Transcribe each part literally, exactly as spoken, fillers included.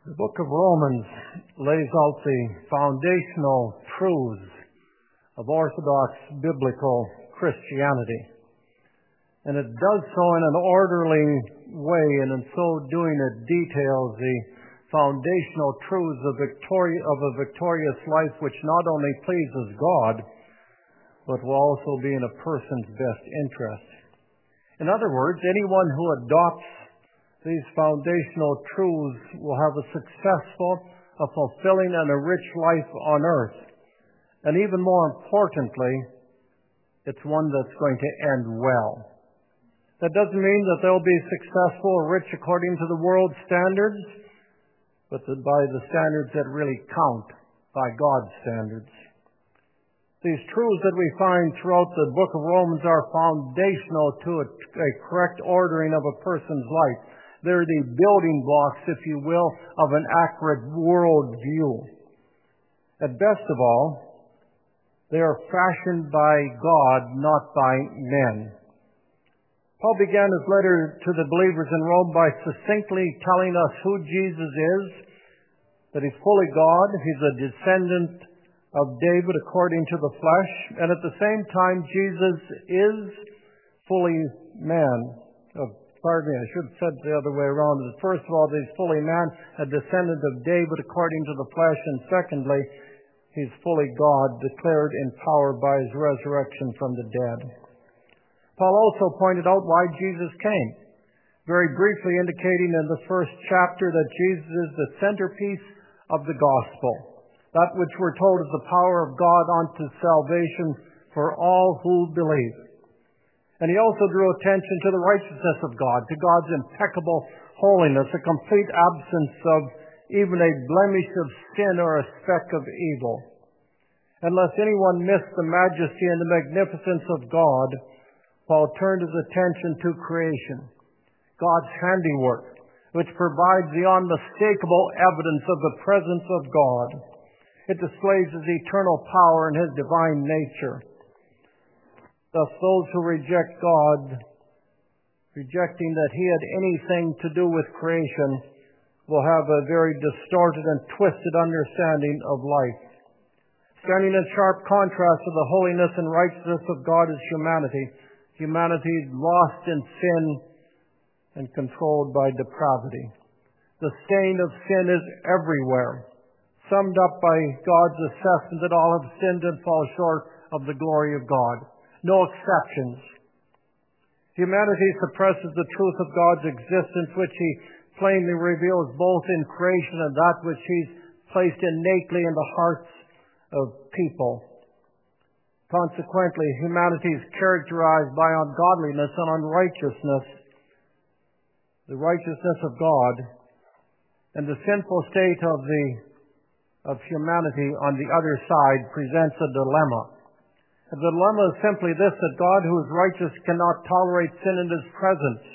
The book of Romans lays out the foundational truths of Orthodox biblical Christianity. And it does so in an orderly way, and in so doing it details the foundational truths of, victori- of a victorious life which not only pleases God, but will also be in a person's best interest. In other words, anyone who adopts these foundational truths will have a successful, a fulfilling, and a rich life on earth. And even more importantly, it's one that's going to end well. That doesn't mean that they'll be successful or rich according to the world's standards, but by the standards that really count, by God's standards. These truths that we find throughout the book of Romans are foundational to a, a correct ordering of a person's life. They're the building blocks, if you will, of an accurate world view. At best of all, they are fashioned by God, not by men. Paul began his letter to the believers in Rome by succinctly telling us who Jesus is, that he's fully God, he's a descendant of David according to the flesh, and at the same time Jesus is fully man. Oh, pardon me, I should have said it the other way around. First of all, he's fully man, a descendant of David according to the flesh, and secondly, he's fully God, declared in power by his resurrection from the dead. Paul also pointed out why Jesus came, very briefly indicating in the first chapter that Jesus is the centerpiece of the gospel, that which we're told is the power of God unto salvation for all who believe. And he also drew attention to the righteousness of God, to God's impeccable holiness, a complete absence of even a blemish of sin or a speck of evil. And lest anyone miss the majesty and the magnificence of God, Paul turned his attention to creation, God's handiwork, which provides the unmistakable evidence of the presence of God. It displays his eternal power and his divine nature. Thus, those who reject God, rejecting that he had anything to do with creation, will have a very distorted and twisted understanding of life. Standing in sharp contrast to the holiness and righteousness of God is humanity. Humanity lost in sin and controlled by depravity. The stain of sin is everywhere, summed up by God's assessment that all have sinned and fall short of the glory of God. No exceptions. Humanity suppresses the truth of God's existence, which he plainly reveals both in creation and that which he's placed innately in the hearts of people. Consequently, humanity is characterized by ungodliness and unrighteousness. The righteousness of God and the sinful state of the of humanity on the other side presents a dilemma. The dilemma is simply this, that God, who is righteous, cannot tolerate sin in his presence,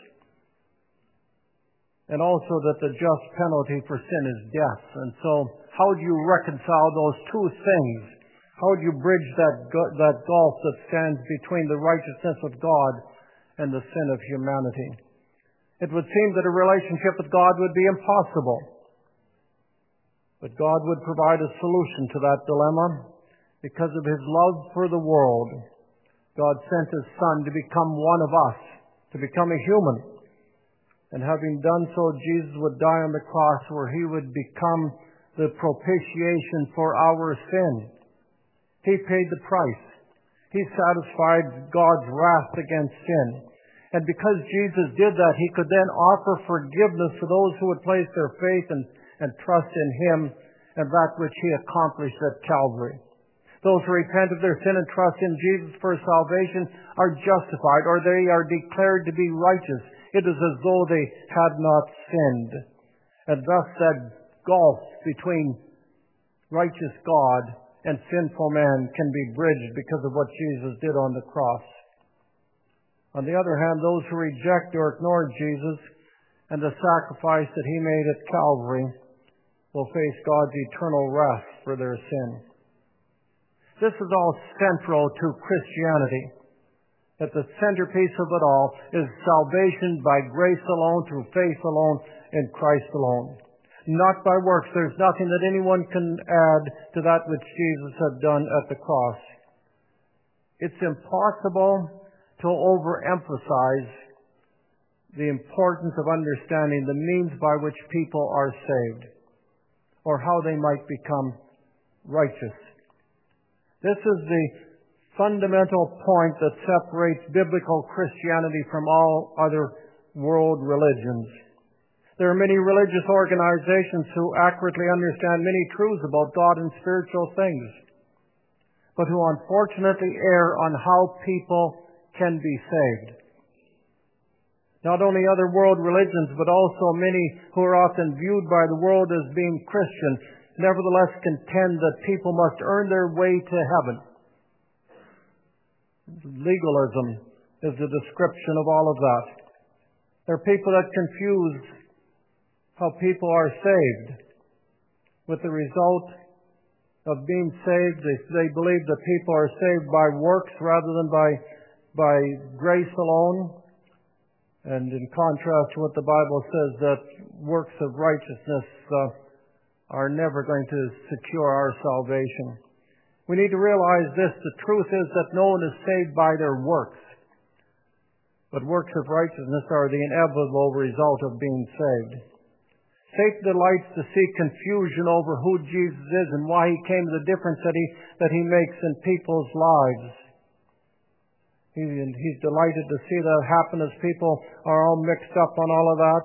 and also that the just penalty for sin is death. And so, how do you reconcile those two things? How do you bridge that that gulf that stands between the righteousness of God and the sin of humanity? It would seem that a relationship with God would be impossible. But God would provide a solution to that dilemma. Because of his love for the world, God sent his Son to become one of us, to become a human. And having done so, Jesus would die on the cross where he would become the propitiation for our sin. He paid the price. He satisfied God's wrath against sin. And because Jesus did that, he could then offer forgiveness to those who would place their faith and, and trust in him and that which he accomplished at Calvary. Those who repent of their sin and trust in Jesus for salvation are justified, or they are declared to be righteous. It is as though they had not sinned. And thus that gulf between righteous God and sinful man can be bridged because of what Jesus did on the cross. On the other hand, those who reject or ignore Jesus and the sacrifice that he made at Calvary will face God's eternal wrath for their sin. This is all central to Christianity, that the centerpiece of it all is salvation by grace alone, through faith alone, in Christ alone. not by works. There's nothing that anyone can add to that which Jesus had done at the cross. It's impossible to overemphasize the importance of understanding the means by which people are saved, or how they might become righteous. This is the fundamental point that separates biblical Christianity from all other world religions. There are many religious organizations who accurately understand many truths about God and spiritual things, but who unfortunately err on how people can be saved. Not only other world religions, but also many who are often viewed by the world as being Christian, nevertheless contend that people must earn their way to heaven. Legalism is the description of all of that. There are people that confuse how people are saved, with the result of being saved. They, they believe that people are saved by works rather than by, by grace alone. And in contrast to what the Bible says, that works of righteousness uh, are never going to secure our salvation. We need to realize this. The truth is that no one is saved by their works. But works of righteousness are the inevitable result of being saved. Satan delights to see confusion over who Jesus is and why He came, the difference that He, that he makes in people's lives. He, and he's delighted to see that happen as people are all mixed up on all of that.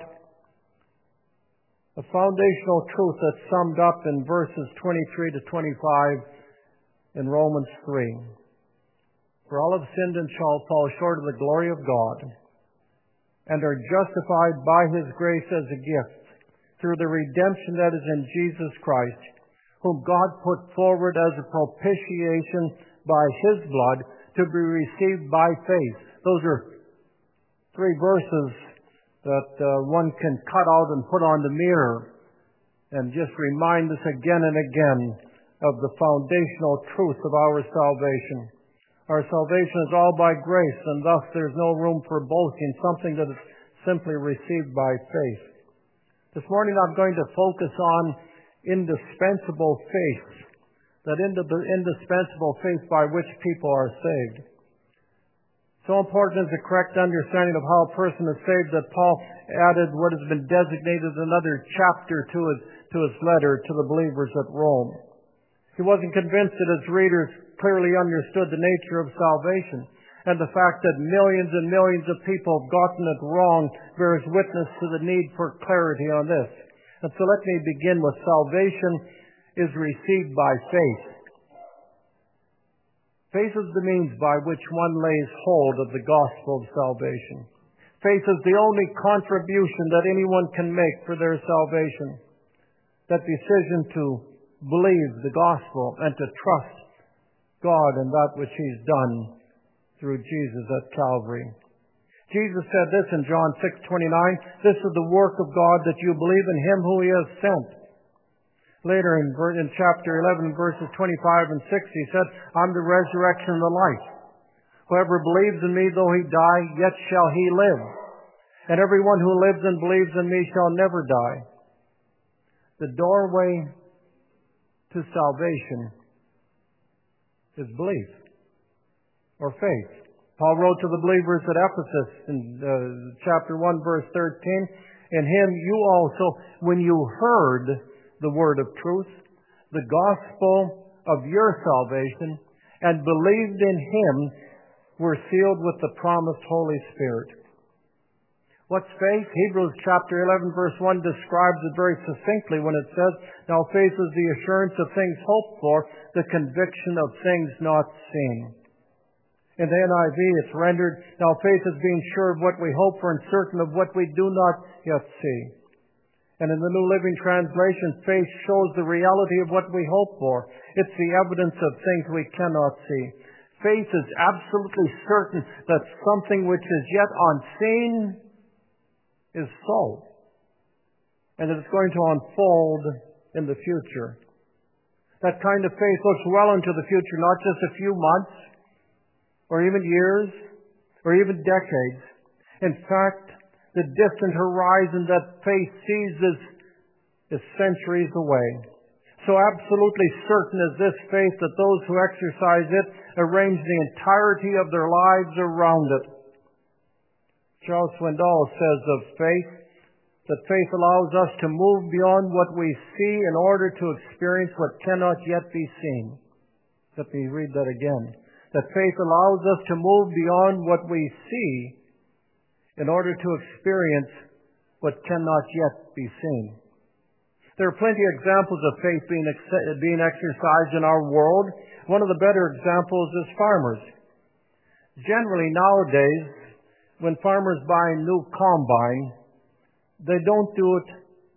A foundational truth that's summed up in verses twenty-three to twenty-five in Romans three. For all have sinned and shall fall short of the glory of God, and are justified by His grace as a gift, through the redemption that is in Jesus Christ, whom God put forward as a propitiation by His blood, to be received by faith. Those are three verses that uh, one can cut out and put on the mirror and just remind us again and again of the foundational truth of our salvation. Our salvation is all by grace, and thus there's no room for boasting, something that is simply received by faith. This morning I'm going to focus on indispensable faith. That indispensable faith by which people are saved. So important is the correct understanding of how a person is saved that Paul added what has been designated another chapter to his, to his letter to the believers at Rome. He wasn't convinced that his readers clearly understood the nature of salvation, and the fact that millions and millions of people have gotten it wrong bears witness to the need for clarity on this. And so let me begin with salvation is received by faith. Faith is the means by which one lays hold of the gospel of salvation. Faith is the only contribution that anyone can make for their salvation. That decision to believe the gospel and to trust God and that which He's done through Jesus at Calvary. Jesus said this in John six twenty-nine, "This is the work of God, that you believe in Him who He has sent." Later in, in chapter eleven, verses twenty-five and six, He said, "I'm the resurrection and the life. Whoever believes in Me, though he die, yet shall he live. And everyone who lives and believes in Me shall never die." The doorway to salvation is belief, or faith. Paul wrote to the believers at Ephesus in uh, chapter one, verse thirteen, "In Him you also, when you heard the word of truth, the gospel of your salvation, and believed in Him, were sealed with the promised Holy Spirit." What's faith? Hebrews chapter eleven verse one describes it very succinctly when it says, "Now faith is the assurance of things hoped for, the conviction of things not seen." In the N I V it's rendered, "Now faith is being sure of what we hope for and certain of what we do not yet see." And in the New Living Translation, faith shows the reality of what we hope for. It's the evidence of things we cannot see. Faith is absolutely certain that something which is yet unseen is so, and that it's going to unfold in the future. That kind of faith looks well into the future, not just a few months, or even years, or even decades. In fact, the distant horizon that faith sees is, is centuries away. So absolutely certain is this faith that those who exercise it arrange the entirety of their lives around it. Charles Swindoll says of faith that faith allows us to move beyond what we see in order to experience what cannot yet be seen. Let me read that again. That faith allows us to move beyond what we see in order to experience what cannot yet be seen. There are plenty of examples of faith being, ex- being exercised in our world. One of the better examples is farmers. Generally nowadays, when farmers buy a new combine, they don't do it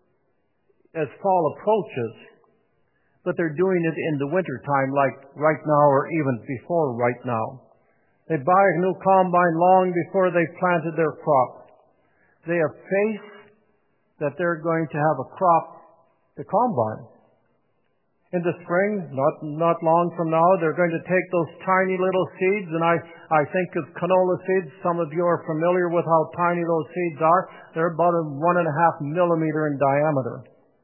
as fall approaches, but they're doing it in the wintertime, like right now or even before right now. They buy a new combine long before they've planted their crop. They have faith that they're going to have a crop to combine. In the spring, not not long from now, they're going to take those tiny little seeds, and I, I think of canola seeds. Some of you are familiar with how tiny those seeds are. They're about a one and a half millimeter in diameter.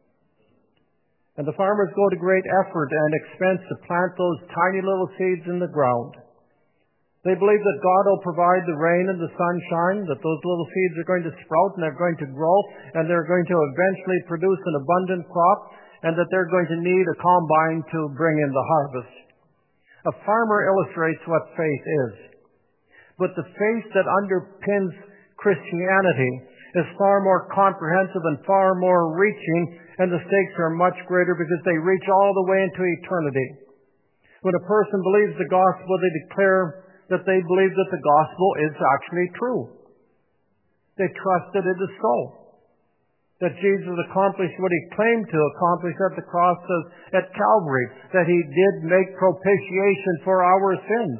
And the farmers go to great effort and expense to plant those tiny little seeds in the ground. They believe that God will provide the rain and the sunshine, that those little seeds are going to sprout and they're going to grow, and they're going to eventually produce an abundant crop, and that they're going to need a combine to bring in the harvest. A farmer illustrates what faith is. But the faith that underpins Christianity is far more comprehensive and far more reaching, and the stakes are much greater because they reach all the way into eternity. When a person believes the gospel, they declare that they believe that the gospel is actually true. They trust that it is so. That Jesus accomplished what he claimed to accomplish at the cross of, at Calvary. That he did make propitiation for our sins.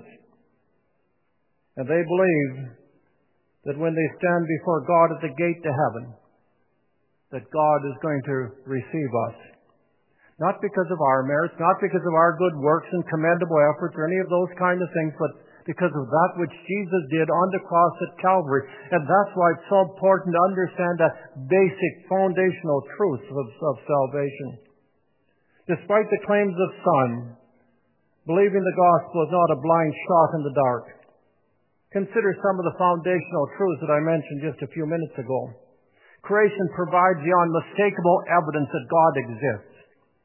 And they believe that when they stand before God at the gate to heaven, that God is going to receive us. Not because of our merits, not because of our good works and commendable efforts or any of those kind of things, but because of that which Jesus did on the cross at Calvary. And that's why it's so important to understand that basic foundational truth of, of salvation. Despite the claims of some, believing the gospel is not a blind shot in the dark. Consider some of the foundational truths that I mentioned just a few minutes ago. Creation provides the unmistakable evidence that God exists.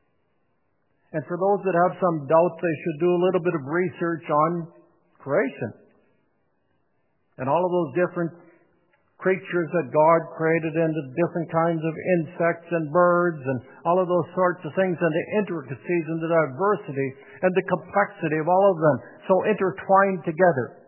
And for those that have some doubt, they should do a little bit of research on creation. And all of those different creatures that God created, and the different kinds of insects and birds and all of those sorts of things, and the intricacies and the diversity and the complexity of all of them so intertwined together.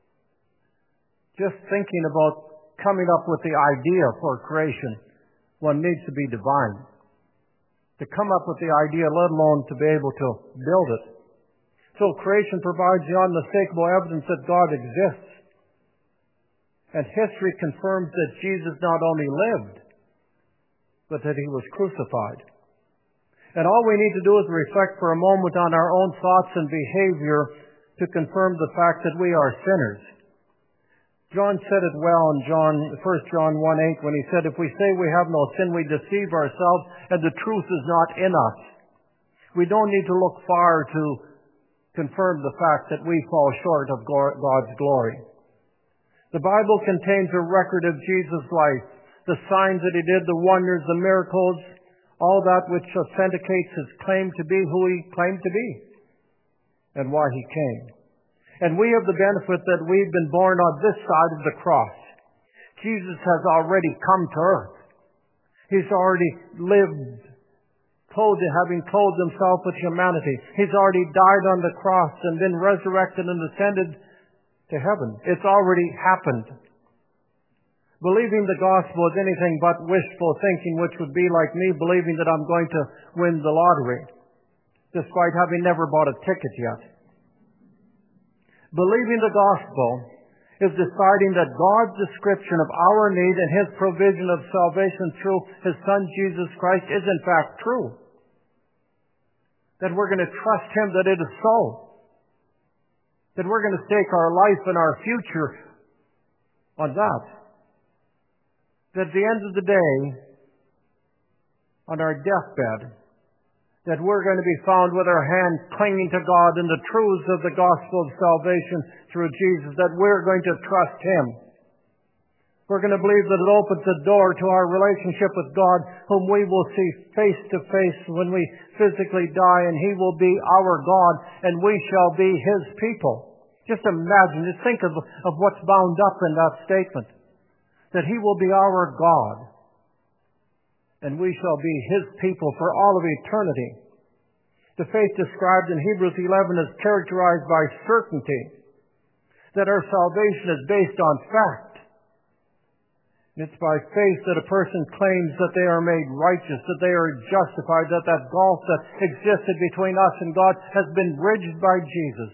Just thinking about coming up with the idea for creation, one needs to be divine. To come up with the idea, let alone to be able to build it. So creation provides the unmistakable evidence that God exists. And history confirms that Jesus not only lived, but that he was crucified. And all we need to do is reflect for a moment on our own thoughts and behavior to confirm the fact that we are sinners. John said it well in John, First John one eight when he said, if we say we have no sin, we deceive ourselves, and the truth is not in us. We don't need to look far to confirm the fact that we fall short of God's glory. The Bible contains a record of Jesus' life, the signs that he did, the wonders, the miracles, all that which authenticates his claim to be who he claimed to be and why he came. And we have the benefit that we've been born on this side of the cross. Jesus has already come to earth. He's already lived, clothed, having clothed himself with humanity. He's already died on the cross and been resurrected and ascended to heaven. It's already happened. Believing the gospel is anything but wishful thinking, which would be like me believing that I'm going to win the lottery, despite having never bought a ticket yet. Believing the gospel is deciding that God's description of our need and his provision of salvation through his Son Jesus Christ is in fact true. That we're going to trust him that it is so. That we're going to stake our life and our future on that. That at the end of the day, on our deathbed, that we're going to be found with our hand clinging to God in the truths of the gospel of salvation through Jesus, that we're going to trust Him. We're going to believe that it opens the door to our relationship with God, whom we will see face to face when we physically die, and He will be our God, and we shall be His people. Just imagine, just think of, of what's bound up in that statement, that He will be our God, and we shall be His people for all of eternity. The faith described in Hebrews eleven is characterized by certainty, that our salvation is based on fact. It's by faith that a person claims that they are made righteous, that they are justified, that that gulf that existed between us and God has been bridged by Jesus,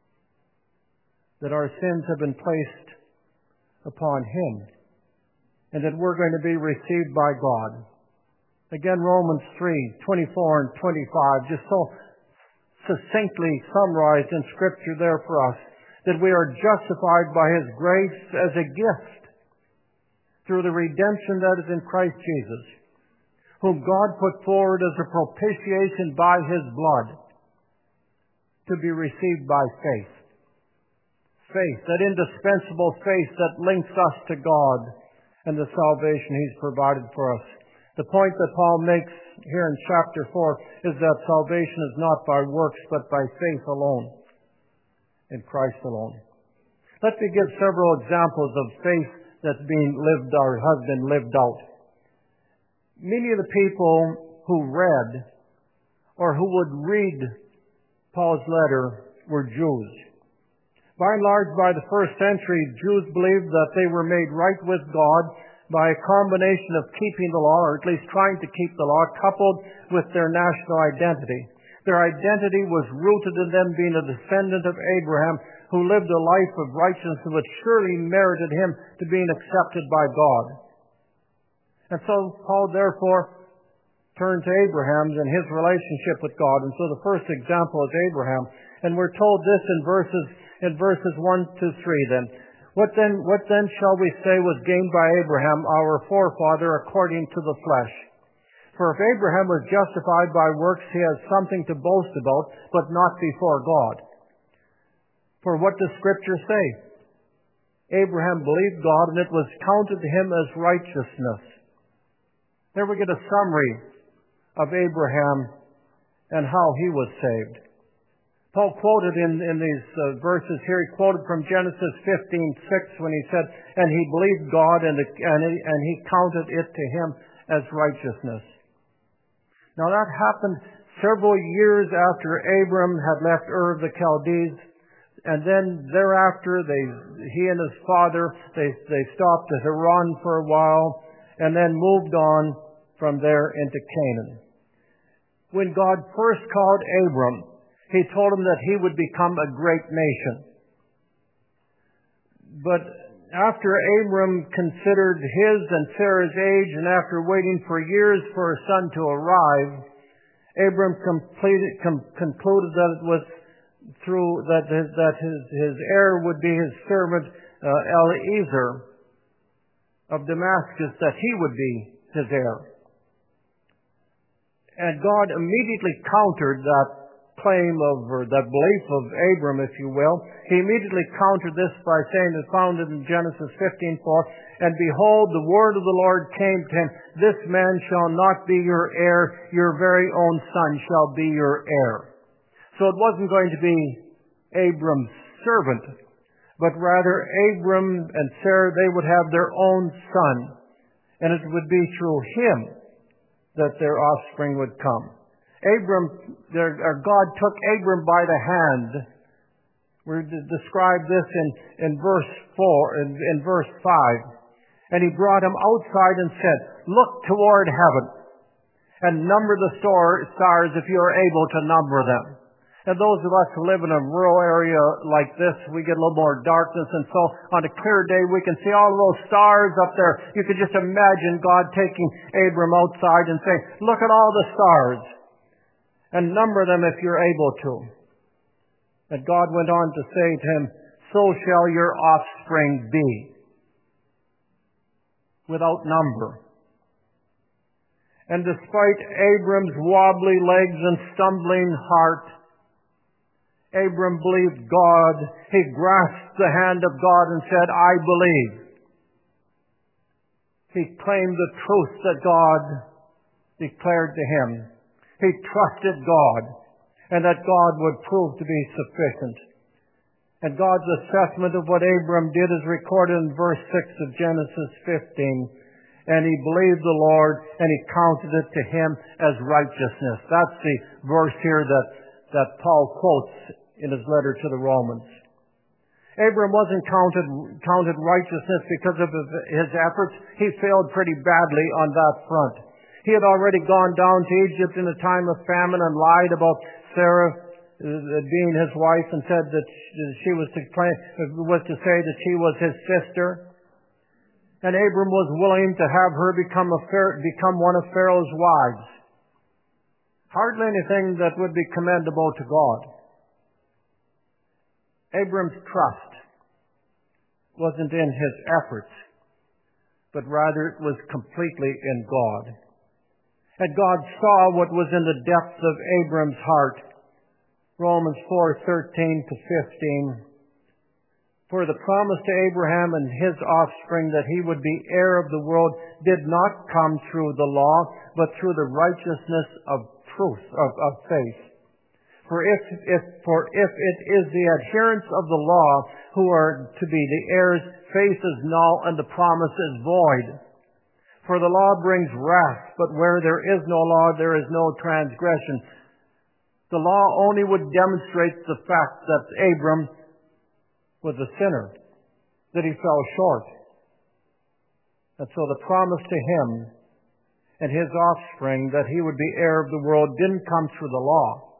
that our sins have been placed upon Him, and that we're going to be received by God. Again, Romans three, twenty-four and twenty-five, just so succinctly summarized in Scripture there for us, that we are justified by His grace as a gift through the redemption that is in Christ Jesus, whom God put forward as a propitiation by His blood, to be received by faith. Faith, that indispensable faith that links us to God and the salvation He's provided for us. The point that Paul makes here in chapter four is that salvation is not by works, but by faith alone, in Christ alone. Let me give several examples of faith that's being lived or has been lived out. Many of the people who read or who would read Paul's letter were Jews. By and large, by the first century, Jews believed that they were made right with God by a combination of keeping the law, or at least trying to keep the law, coupled with their national identity. Their identity was rooted in them being a descendant of Abraham, who lived a life of righteousness which surely merited him to being accepted by God. And so Paul therefore turned to Abraham and his relationship with God. And so the first example is Abraham. And we're told this in verses in verses one to three then. What then what then shall we say was gained by Abraham, our forefather, according to the flesh? For if Abraham was justified by works, he has something to boast about, but not before God. For what does Scripture say? Abraham believed God, and it was counted to him as righteousness. There we get a summary of Abraham and how he was saved. Paul quoted in, in these uh, verses here, he quoted from Genesis fifteen six when he said, and he believed God, and, and, he, and he counted it to him as righteousness. Now that happened several years after Abram had left Ur of the Chaldees. And then thereafter, they, he and his father, they, they stopped at Haran for a while, and then moved on from there into Canaan. When God first called Abram, He told him that he would become a great nation. But after Abram considered his and Sarah's age, and after waiting for years for a son to arrive, Abram completed, com- concluded that it was through that his, that his, his heir would be his servant uh, Eliezer of Damascus, that he would be his heir. And God immediately countered that claim of, or that belief of Abram, if you will. He immediately countered this by saying, as found in Genesis fifteen four, and behold, the word of the Lord came to him, this man shall not be your heir, your very own son shall be your heir. So it wasn't going to be Abram's servant, but rather Abram and Sarah, they would have their own son, and it would be through him that their offspring would come. Abram, their, or God took Abram by the hand. We describe this in, in verse four, in, in verse five. And he brought him outside and said, look toward heaven and number the stars if you are able to number them. And those of us who live in a rural area like this, we get a little more darkness, and so on a clear day we can see all of those stars up there. You could just imagine God taking Abram outside and saying, look at all the stars and number them if you're able to. And God went on to say to him, so shall your offspring be, without number. And despite Abram's wobbly legs and stumbling heart, Abram believed God. He grasped the hand of God and said, I believe. He claimed the truth that God declared to him. He trusted God and that God would prove to be sufficient. And God's assessment of what Abram did is recorded in verse six of Genesis fifteen. And he believed the Lord, and he counted it to him as righteousness. That's the verse here that, that Paul quotes in his letter to the Romans. Abram wasn't counted, counted righteousness because of his efforts. He failed pretty badly on that front. He had already gone down to Egypt in a time of famine and lied about Sarah being his wife and said that she was to claim, was to say that she was his sister. And Abram was willing to have her become a become one of Pharaoh's wives. Hardly anything that would be commendable to God. Abram's trust wasn't in his efforts, but rather it was completely in God. And God saw what was in the depths of Abram's heart. Romans four thirteen to fifteen. For the promise to Abraham and his offspring that he would be heir of the world did not come through the law, but through the righteousness of truth, of, of faith. For if, if, for if it is the adherents of the law who are to be the heirs, faith is null and the promise is void. For the law brings wrath, but where there is no law, there is no transgression. The law only would demonstrate the fact that Abram was a sinner, that he fell short. And so the promise to him and his offspring that he would be heir of the world didn't come through the law,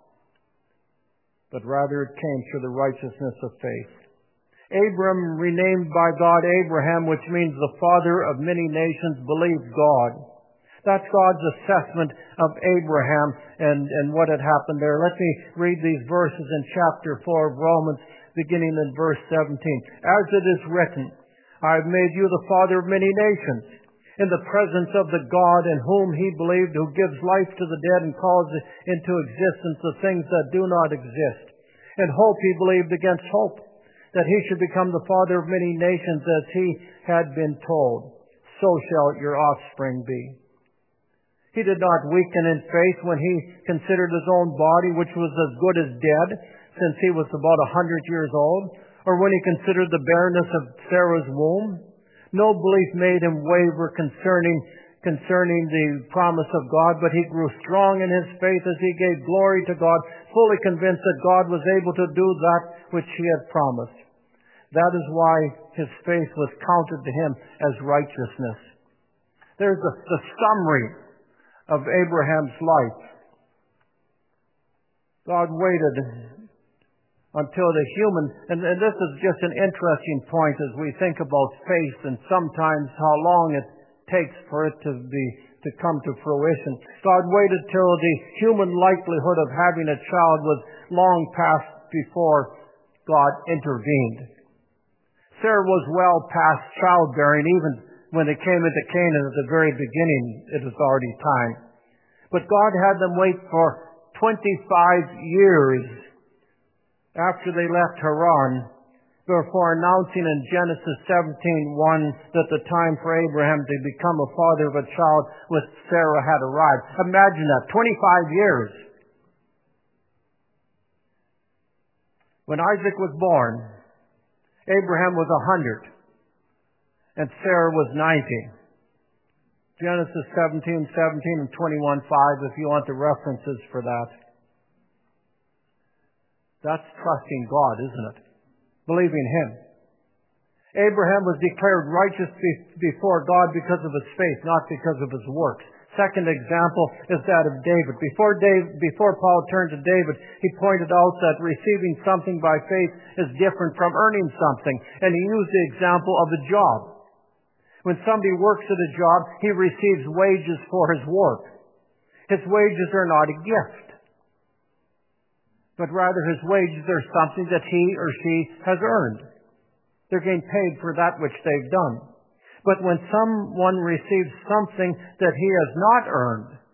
but rather it came through the righteousness of faith. Abram, renamed by God Abraham, which means the father of many nations, believed God. That's God's assessment of Abraham and, and what had happened there. Let me read these verses in chapter four of Romans, beginning in verse seventeen. As it is written, I have made you the father of many nations, in the presence of the God in whom he believed, who gives life to the dead and calls into existence the things that do not exist. In hope he believed against hope, that he should become the father of many nations, as he had been told, so shall your offspring be. He did not weaken in faith when he considered his own body, which was as good as dead, since he was about a hundred years old, or when he considered the barrenness of Sarah's womb. No belief made him waver concerning, concerning the promise of God, but he grew strong in his faith as he gave glory to God, fully convinced that God was able to do that which he had promised. That is why his faith was counted to him as righteousness. There's the, the summary of Abraham's life. God waited until the human, and, and this is just an interesting point as we think about faith and sometimes how long it takes for it to be to come to fruition. God waited till the human likelihood of having a child was long past before God intervened. Sarah was well past childbearing, even when they came into Canaan at the very beginning, it was already time. But God had them wait for twenty-five years after they left Haran before announcing in Genesis seventeen one that the time for Abraham to become a father of a child with Sarah had arrived. Imagine that, twenty-five years. When Isaac was born, Abraham was a hundred and Sarah was ninety. Genesis seventeen seventeen and twenty-one five, if you want the references for that. That's trusting God, isn't it? Believing Him. Abraham was declared righteous before God because of his faith, not because of his works. Second example is that of David. Before David, before Paul turned to David, he pointed out that receiving something by faith is different from earning something. And he used the example of a job. When somebody works at a job, he receives wages for his work. His wages are not a gift, but rather his wages are something that he or she has earned. They're getting paid for that which they've done. But when someone receives something that he has not earned,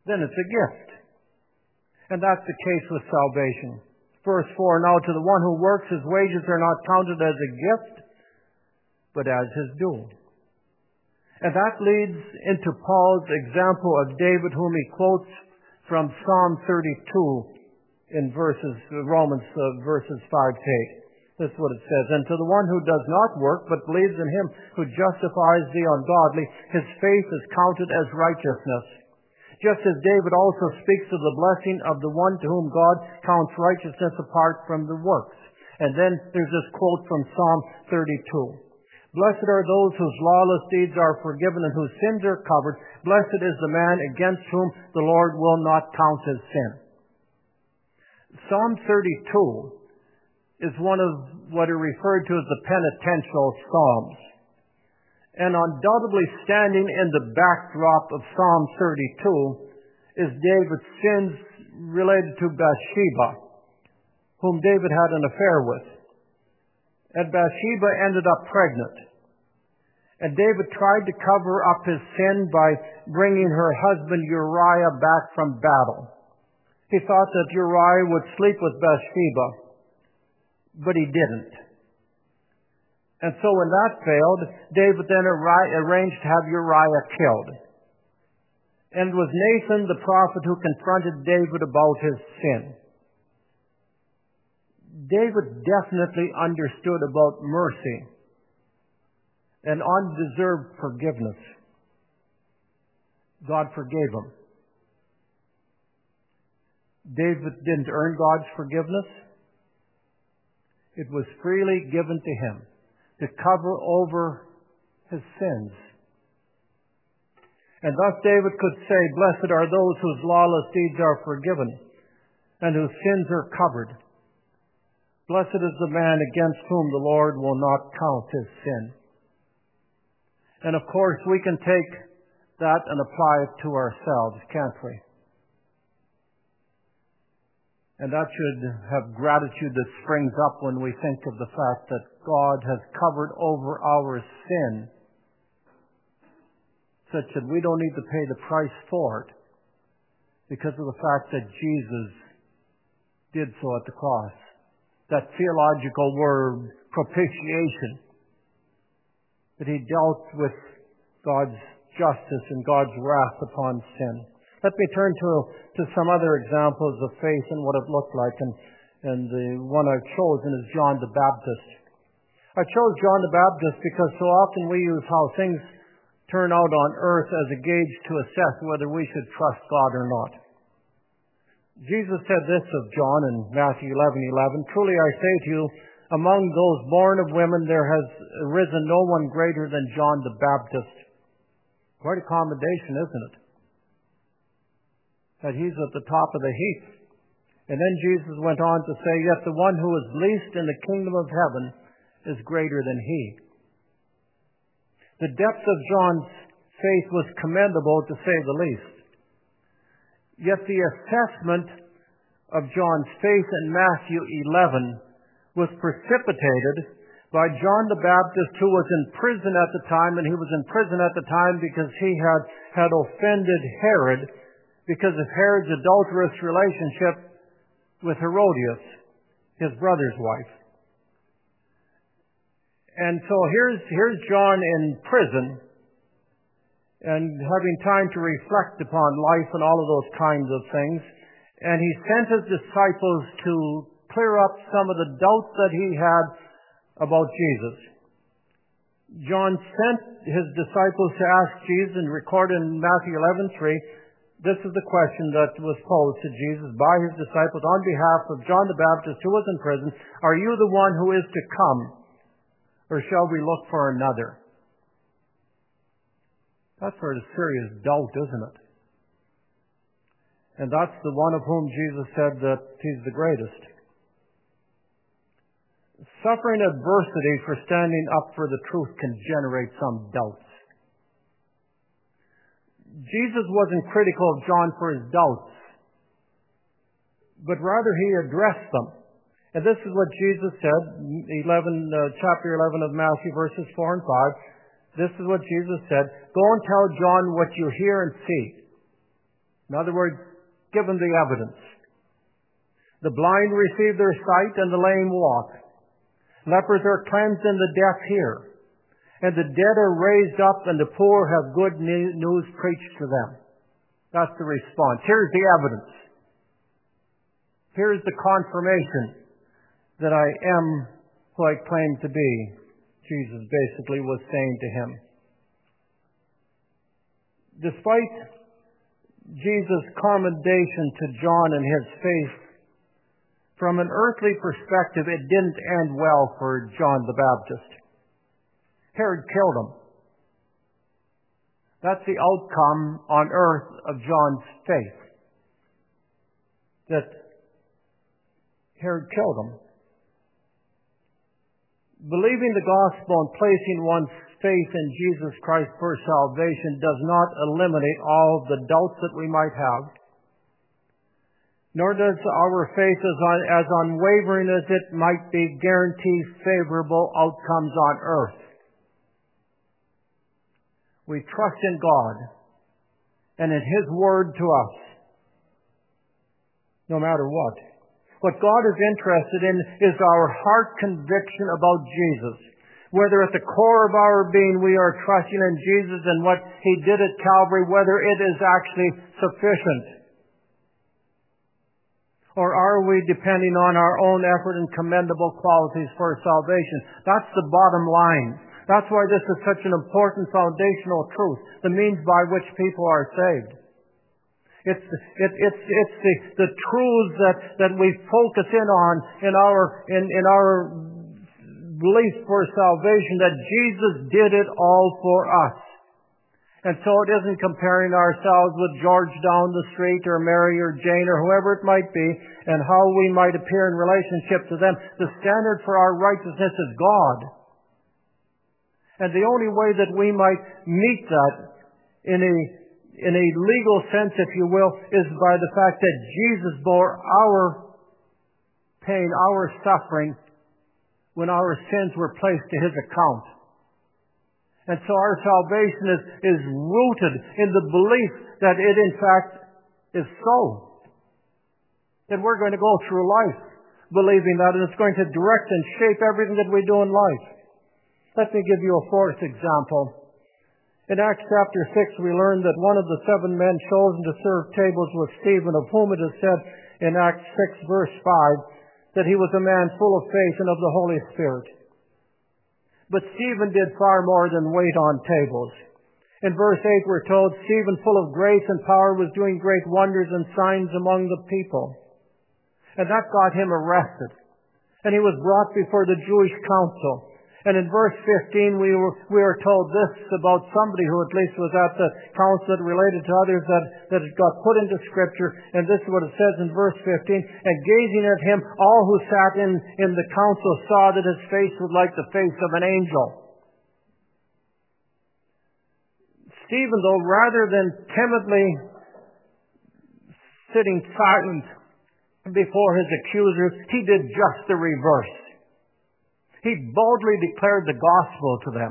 then it's a gift. And that's the case with salvation. Verse four, now to the one who works, his wages are not counted as a gift, but as his due. And that leads into Paul's example of David, whom he quotes from Psalm thirty-two in verses, Romans uh, verses five to eight. That's what it says. And to the one who does not work, but believes in him who justifies the ungodly, his faith is counted as righteousness. Just as David also speaks of the blessing of the one to whom God counts righteousness apart from the works. And then there's this quote from Psalm thirty-two. Blessed are those whose lawless deeds are forgiven and whose sins are covered. Blessed is the man against whom the Lord will not count his sin. Psalm thirty-two is one of what are referred to as the penitential psalms. And undoubtedly standing in the backdrop of Psalm thirty-two is David's sins related to Bathsheba, whom David had an affair with. And Bathsheba ended up pregnant. And David tried to cover up his sin by bringing her husband Uriah back from battle. He thought that Uriah would sleep with Bathsheba, but he didn't. And so when that failed, David then arranged to have Uriah killed. And it was Nathan the prophet who confronted David about his sin. David definitely understood about mercy and undeserved forgiveness. God forgave him. David didn't earn God's forgiveness. It was freely given to him to cover over his sins. And thus David could say, blessed are those whose lawless deeds are forgiven and whose sins are covered. Blessed is the man against whom the Lord will not count his sin. And of course, we can take that and apply it to ourselves, can't we? And that should have gratitude that springs up when we think of the fact that God has covered over our sin, such that we don't need to pay the price for it because of the fact that Jesus did so at the cross. That theological word, propitiation, that he dealt with God's justice and God's wrath upon sin. Let me turn to, to some other examples of faith and what it looked like. And, and the one I've chosen is John the Baptist. I chose John the Baptist because so often we use how things turn out on earth as a gauge to assess whether we should trust God or not. Jesus said this of John in Matthew eleven eleven, truly I say to you, among those born of women there has arisen no one greater than John the Baptist. Quite a commendation, isn't it? That he's at the top of the heap. And then Jesus went on to say, yet the one who is least in the kingdom of heaven is greater than he. The depth of John's faith was commendable, to say the least. Yet the assessment of John's faith in Matthew eleven was precipitated by John the Baptist, who was in prison at the time, and he was in prison at the time because he had, had offended Herod because of Herod's adulterous relationship with Herodias, his brother's wife. And so here's, here's John in prison, and having time to reflect upon life and all of those kinds of things. And he sent his disciples to clear up some of the doubts that he had about Jesus. John sent his disciples to ask Jesus, and recorded in Matthew eleven three, this is the question that was posed to Jesus by his disciples on behalf of John the Baptist, who was in prison. Are you the one who is to come, or shall we look for another? That's sort of serious doubt, isn't it? And that's the one of whom Jesus said that he's the greatest. Suffering adversity for standing up for the truth can generate some doubts. Jesus wasn't critical of John for his doubts, but rather he addressed them. And this is what Jesus said, eleven, uh, chapter eleven of Matthew, verses four and five. This is what Jesus said, go and tell John what you hear and see. In other words, given the evidence. The blind receive their sight and the lame walk. Lepers are cleansed and the deaf hear. And the dead are raised up and the poor have good news preached to them. That's the response. Here's the evidence. Here's the confirmation that I am who I claim to be. Jesus basically was saying to him. Despite Jesus' commendation to John and his faith, from an earthly perspective, it didn't end well for John the Baptist. Herod killed him. That's the outcome on earth of John's faith. That Herod killed him. Believing the gospel and placing one's faith in Jesus Christ for salvation does not eliminate all the doubts that we might have. Nor does our faith as, un, as unwavering as it might be guarantee favorable outcomes on earth. We trust in God and in His Word to us, no matter what. What God is interested in is our heart conviction about Jesus. Whether at the core of our being we are trusting in Jesus and what He did at Calvary, whether it is actually sufficient. Or are we depending on our own effort and commendable qualities for salvation? That's the bottom line. That's why this is such an important foundational truth, the means by which people are saved. It's, it, it's, it's the, the truths that, that we focus in on in our, in, in our belief for salvation, that Jesus did it all for us. And so it isn't comparing ourselves with George down the street or Mary or Jane or whoever it might be and how we might appear in relationship to them. The standard for our righteousness is God. And the only way that we might meet that in a, in a legal sense, if you will, is by the fact that Jesus bore our pain, our suffering, when our sins were placed to His account. And so our salvation is, is rooted in the belief that it in fact is so. That we're going to go through life believing that, and it's going to direct and shape everything that we do in life. Let me give you a fourth example. In Acts chapter six, we learn that one of the seven men chosen to serve tables was Stephen, of whom it is said in Acts six, verse five, that he was a man full of faith and of the Holy Spirit. But Stephen did far more than wait on tables. In verse eight, we're told, Stephen, full of grace and power, was doing great wonders and signs among the people. And that got him arrested. And he was brought before the Jewish council. And in verse fifteen, we were, we are told this about somebody who at least was at the council that related to others that, that it got put into Scripture. And this is what it says in verse fifteen. And gazing at him, all who sat in, in the council saw that his face was like the face of an angel. Stephen, though, rather than timidly sitting silent before his accusers, he did just the reverse. He boldly declared the gospel to them.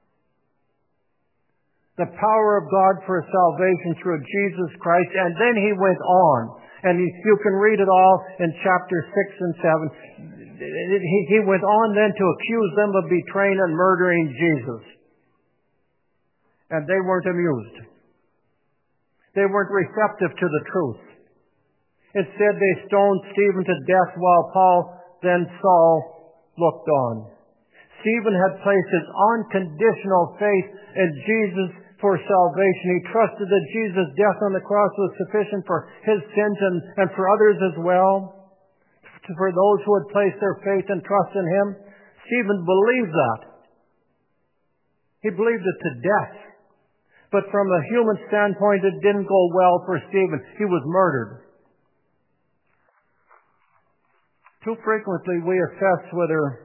The power of God for salvation through Jesus Christ. And then he went on. And you can read it all in chapter six and seven. He went on then to accuse them of betraying and murdering Jesus. And they weren't amused. They weren't receptive to the truth. Instead, they stoned Stephen to death while Paul, then Saul, looked on. Stephen had placed his unconditional faith in Jesus for salvation. He trusted that Jesus' death on the cross was sufficient for his sins and, and for others as well. For those who had placed their faith and trust in him. Stephen believed that. He believed it to death. But from a human standpoint, it didn't go well for Stephen. He was murdered. Too frequently we assess whether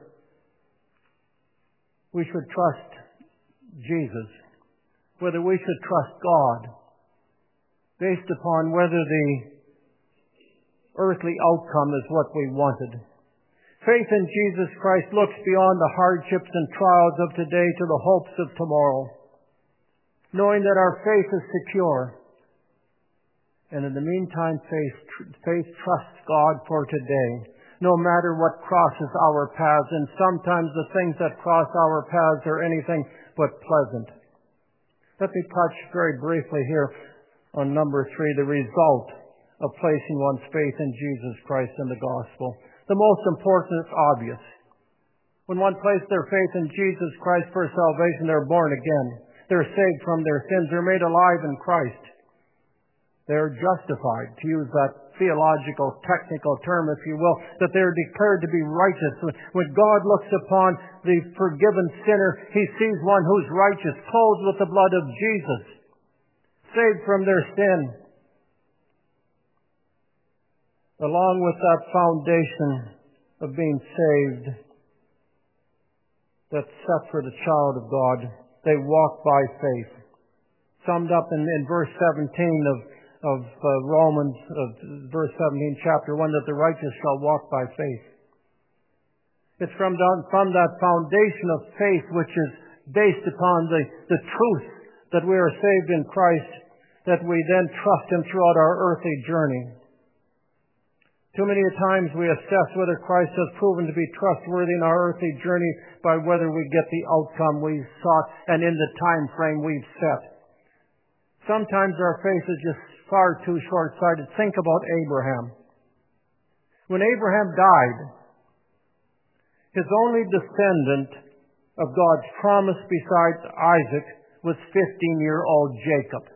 we should trust Jesus, whether we should trust God, based upon whether the earthly outcome is what we wanted. Faith in Jesus Christ looks beyond the hardships and trials of today to the hopes of tomorrow, knowing that our faith is secure And in the meantime, faith, faith trusts God for today, no matter what crosses our paths. And sometimes the things that cross our paths are anything but pleasant. Let me touch very briefly here on number three, the result of placing one's faith in Jesus Christ and the gospel. The most important is obvious. When one places their faith in Jesus Christ for salvation, they're born again. They're saved from their sins. They're made alive in Christ. They're justified, to use that theological, technical term, if you will, that they're declared to be righteous. When God looks upon the forgiven sinner, He sees one who's righteous, clothed with the blood of Jesus, saved from their sin. Along with that foundation of being saved that's set for the child of God, they walk by faith. Summed up in, in verse seventeen of, of uh, Romans, of verse seventeen, chapter one, that the righteous shall walk by faith. It's from that, from that foundation of faith, which is based upon the, the truth that we are saved in Christ, that we then trust Him throughout our earthly journey. Too many times we assess whether Christ has proven to be trustworthy in our earthly journey by whether we get the outcome we sought and in the time frame we've set. Sometimes our faith is just far too short-sighted. Think about Abraham. When Abraham died, his only descendant of God's promise besides Isaac was fifteen-year-old Jacob.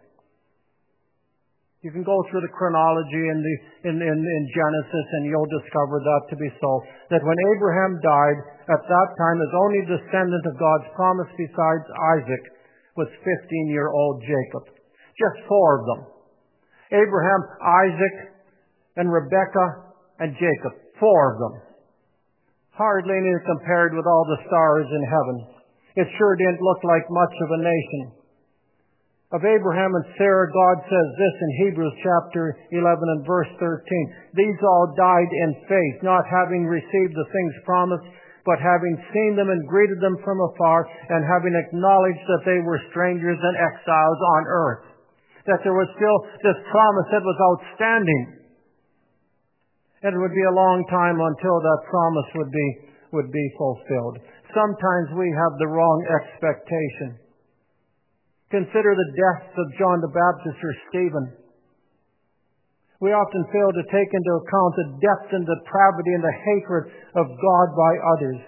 You can go through the chronology in, the, in, in, in Genesis and you'll discover that to be so. That when Abraham died, at that time his only descendant of God's promise besides Isaac was fifteen-year-old Jacob. Just four of them. Abraham, Isaac, and Rebekah, and Jacob. Four of them. Hardly any compared with all the stars in heaven. It sure didn't look like much of a nation. Of Abraham and Sarah, God says this in Hebrews chapter eleven and verse thirteen. These all died in faith, not having received the things promised, but having seen them and greeted them from afar, and having acknowledged that they were strangers and exiles on earth. That there was still this promise that was outstanding. And it would be a long time until that promise would be, would be fulfilled. Sometimes we have the wrong expectation. Consider the deaths of John the Baptist or Stephen. We often fail to take into account the depth and depravity and the hatred of God by others.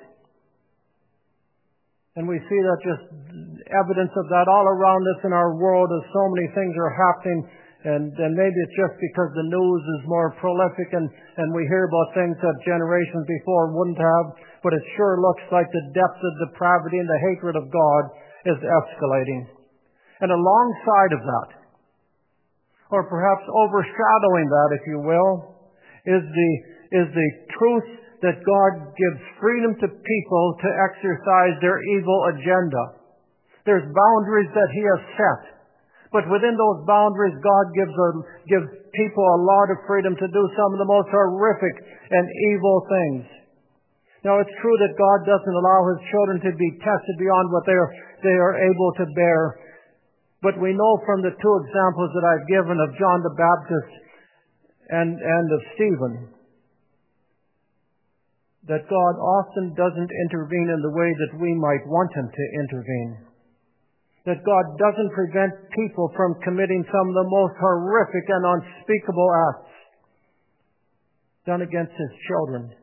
And we see that just evidence of that all around us in our world as so many things are happening. And, and maybe it's just because the news is more prolific and, and we hear about things that generations before wouldn't have. But it sure looks like the depth of depravity and the hatred of God is escalating. And alongside of that, or perhaps overshadowing that, if you will, is the, is the truth that God gives freedom to people to exercise their evil agenda. There's boundaries that He has set. But within those boundaries, God gives, a, gives people a lot of freedom to do some of the most horrific and evil things. Now, it's true that God doesn't allow His children to be tested beyond what they are, they are able to bear. But we know from the two examples that I've given of John the Baptist and, and of Stephen that God often doesn't intervene in the way that we might want Him to intervene. That God doesn't prevent people from committing some of the most horrific and unspeakable acts done against His children.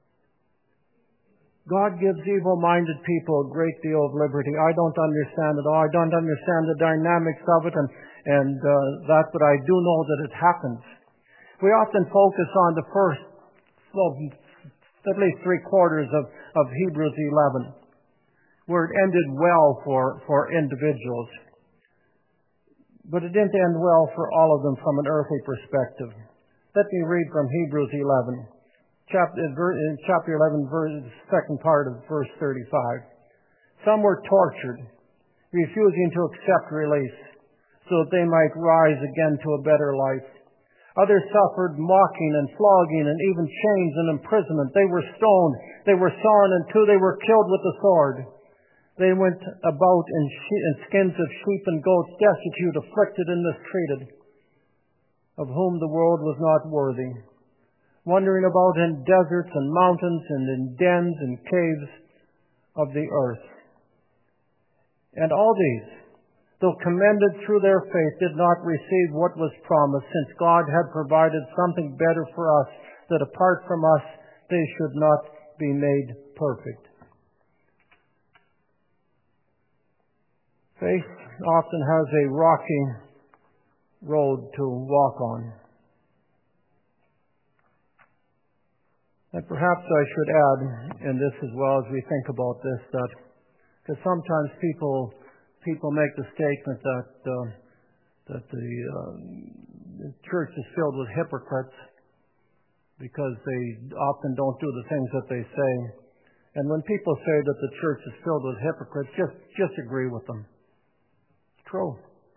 God gives evil-minded people a great deal of liberty. I don't understand it all. I don't understand the dynamics of it and, and uh, that, but I do know that it happens. We often focus on the first, well, at least three quarters of, of Hebrews eleven, where it ended well for, for individuals. But it didn't end well for all of them from an earthly perspective. Let me read from Hebrews eleven. Chapter, in chapter eleven, verse, second part of verse thirty-five. Some were tortured, refusing to accept release, so that they might rise again to a better life. Others suffered mocking and flogging and even chains and imprisonment. They were stoned, they were sawn in two, they were killed with the sword. They went about in, she- in skins of sheep and goats, destitute, afflicted, and mistreated. of whom the world was not worthy, wandering about in deserts and mountains and in dens and caves of the earth. And all these, though commended through their faith, did not receive what was promised, since God had provided something better for us, that apart from us they should not be made perfect. Faith often has a rocky road to walk on. And perhaps I should add in this as well, as we think about this, that because sometimes people people make the statement that uh, that the, uh, the church is filled with hypocrites because they often don't do the things that they say. And when people say that the church is filled with hypocrites, just just agree with them. It's true.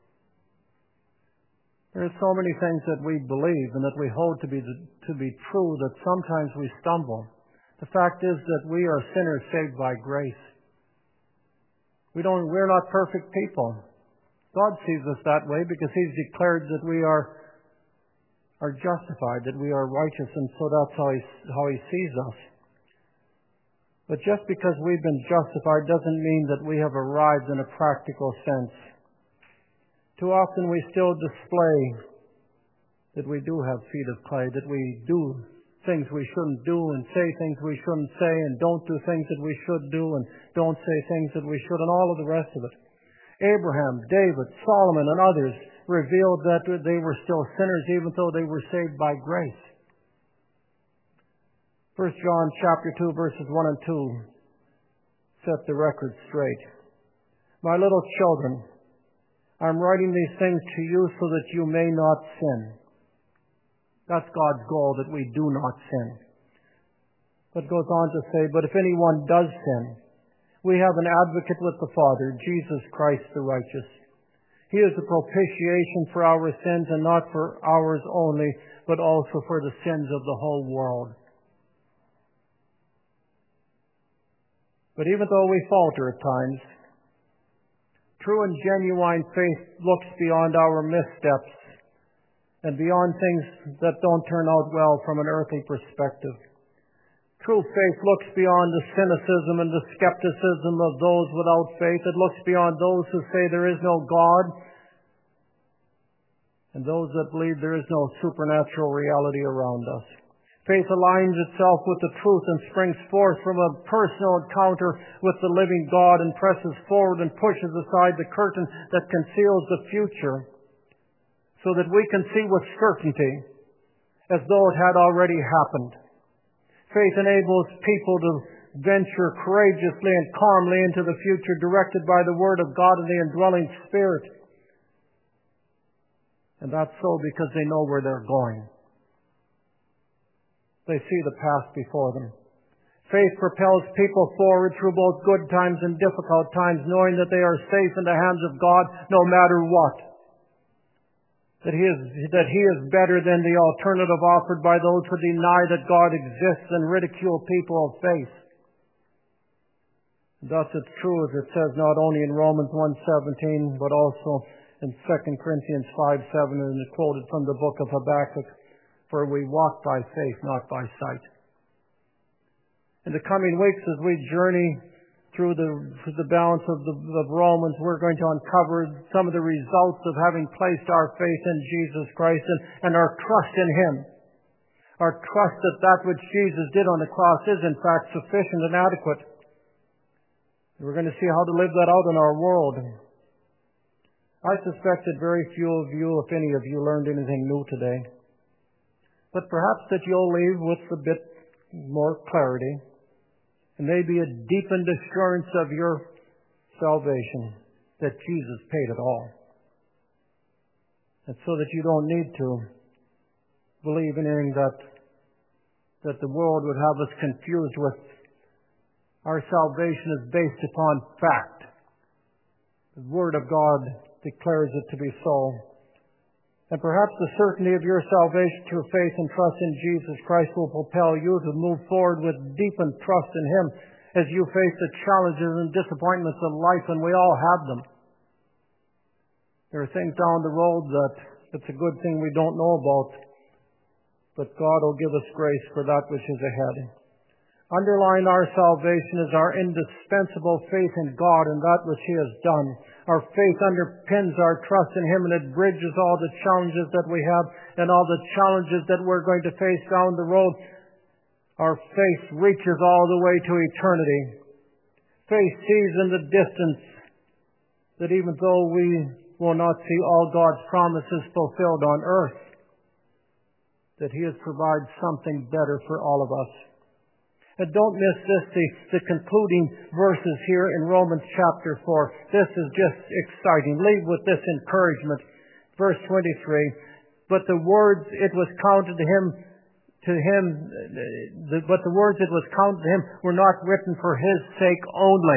There are so many things that we believe and that we hold to be to be true that sometimes we stumble. The fact is that we are sinners saved by grace. We don't, we're not perfect people. God sees us that way because He's declared that we are, are justified, that we are righteous, and so that's how He, how He sees us. But just because we've been justified doesn't mean that we have arrived in a practical sense. Too often we still display that we do have feet of clay, that we do things we shouldn't do and say things we shouldn't say and don't do things that we should do and don't say things that we should, and all of the rest of it. Abraham, David, Solomon, and others revealed that they were still sinners even though they were saved by grace. First John chapter two, verses one and two set the record straight. My little children, I'm writing these things to you so that you may not sin. That's God's goal, that we do not sin. But it goes on to say, but if anyone does sin, we have an advocate with the Father, Jesus Christ the righteous. He is the propitiation for our sins, and not for ours only, but also for the sins of the whole world. But even though we falter at times, true and genuine faith looks beyond our missteps and beyond things that don't turn out well from an earthly perspective. True faith looks beyond the cynicism and the skepticism of those without faith. It looks beyond those who say there is no God and those that believe there is no supernatural reality around us. Faith aligns itself with the truth and springs forth from a personal encounter with the living God and presses forward and pushes aside the curtain that conceals the future so that we can see with certainty as though it had already happened. Faith enables people to venture courageously and calmly into the future, directed by the Word of God and the indwelling Spirit. And that's so because they know where they're going. They see the path before them. Faith propels people forward through both good times and difficult times, knowing that they are safe in the hands of God no matter what. That he is, that he is better than the alternative offered by those who deny that God exists and ridicule people of faith. Thus it's true, as it says not only in Romans one seventeen, but also in Second Corinthians five seven, and it's quoted from the book of Habakkuk, for we walk by faith, not by sight. In the coming weeks, as we journey through the, through the balance of the of Romans, we're going to uncover some of the results of having placed our faith in Jesus Christ and, and our trust in Him. Our trust that that which Jesus did on the cross is in fact sufficient and adequate. We're going to see how to live that out in our world. I suspect that very few of you, if any of you, learned anything new today. But perhaps that you'll leave with a bit more clarity, and maybe a deepened assurance of your salvation, that Jesus paid it all. And so that you don't need to believe anything that, that the world would have us confused with. Our salvation is based upon fact. The Word of God declares it to be so. And perhaps the certainty of your salvation through faith and trust in Jesus Christ will propel you to move forward with deepened trust in Him as you face the challenges and disappointments of life, and we all have them. There are things down the road that, It's a good thing we don't know about, but God will give us grace for that which is ahead. Underlying our salvation is our indispensable faith in God and that which He has done. Our faith underpins our trust in Him, and it bridges all the challenges that we have and all the challenges that we're going to face down the road. Our faith reaches all the way to eternity. Faith sees in the distance that even though we will not see all God's promises fulfilled on earth, that He has provided something better for all of us. And don't miss this, the, the concluding verses here in Romans chapter four. This is just exciting. Leave with this encouragement. Verse twenty-three, but the words it was counted to him, to him, the, but the words it was counted to him were not written for his sake only.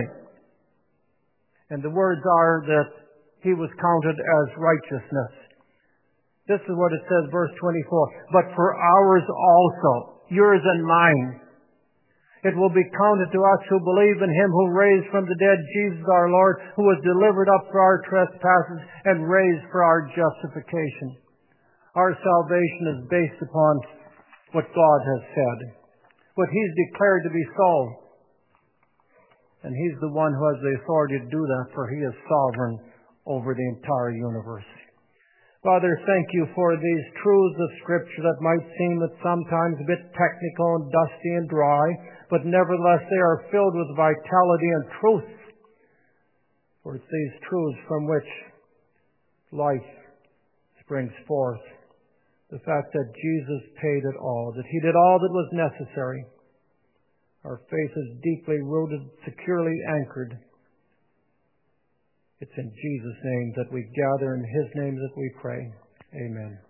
And the words are that he was counted as righteousness. This is what it says, verse twenty-four, but for ours also, yours and mine. It will be counted to us who believe in Him who raised from the dead Jesus our Lord, who was delivered up for our trespasses and raised for our justification. Our salvation is based upon what God has said, what He's declared to be so. And He's the one who has the authority to do that, for He is sovereign over the entire universe. Father, thank You for these truths of Scripture that might seem at sometimes a bit technical and dusty and dry, but nevertheless they are filled with vitality and truth. For it's these truths from which life springs forth. The fact that Jesus paid it all, that He did all that was necessary. Our faith is deeply rooted, securely anchored. It's in Jesus' name that we gather, in His name that we pray. Amen.